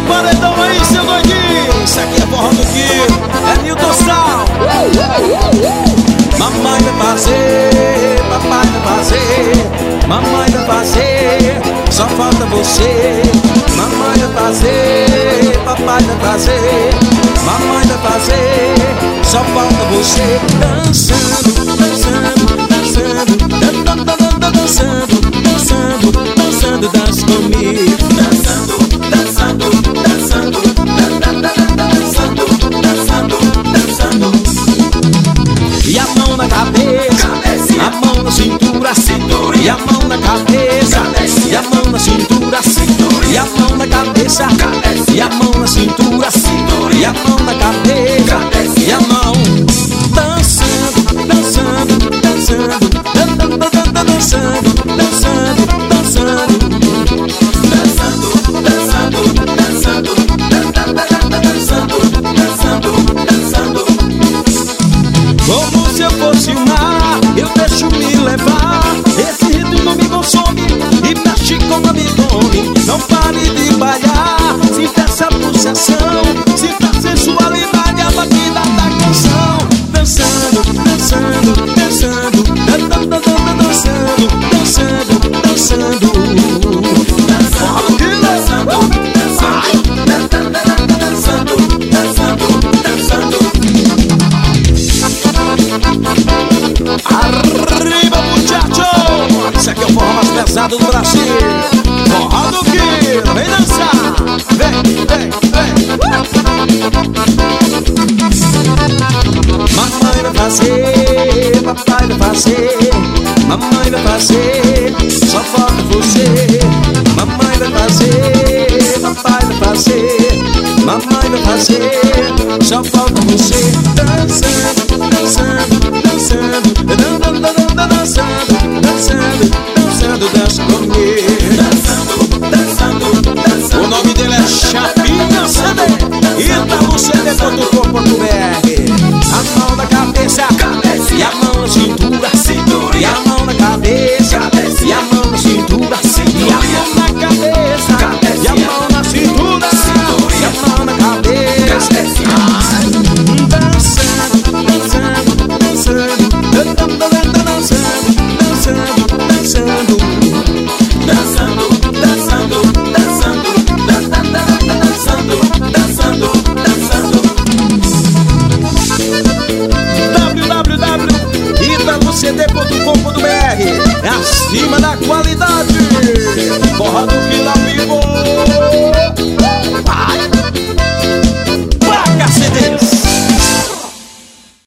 paredão aí, seu doidinho. Isso aqui é forró do Quilo, é Nilton Sal. Mamãe vai fazer, papai vai fazer, mamãe vai fazer, só falta você. Mamãe vai fazer, papai vai fazer, mamãe vai fazer, só falta você. Dançando, dançando, dançando, dançando, dançando, dançando, dança comigo. Dançando, dançando, dançando, dançando, dançando, dançando. E a mão na cabeça, a mão na cintura, e a mão na cabeça, e a mão na cintura, e a mão na cabeça, e a mão na cintura, e a mão na cabeça, e a mão dançando, dançando, dançando, dançando, dançando, dançando, dançando, dançando, dançando, dançando, dançando. Como se eu fosse o mar, eu deixo me levar. Esse ritmo me consome e mexe com o abdômen. Não pare de bailar, sinta essa pulsação, sinta a sensualidade, a batida da canção. Dançando, dançando, dançando, dançando, dançando, dançando, dançando, dançando, dançando. Arriba, muchacho! Isso aqui é o forró mais pesado do Brasil. Forró do Quilo, vem dançar! Vem, vem, vem! Mamãe vai fazer, papai vai fazer, mamãe vai fazer, só falta você. Mamãe vai fazer, papai vai fazer, mamãe vai fazer, só falta você. Dançando, dançando, dançando, dançando, dançando, dançando, dançando, dança comigo. Dançando, dançando, dançando. O nome dele é Chapinha CD, ItaúCD.com.br. A mão na cabeça, e a mão na cintura, e a mão na cabeça, e a mão na cintura, e a mão na cabeça, e a mão na cintura, e a mão na cabeça. Dançando, dançando, dançando, dançando, dançando, dançando, dançando, dançando, dançando, dançando, dançando. www.itaúcd.com.br. É acima da qualidade.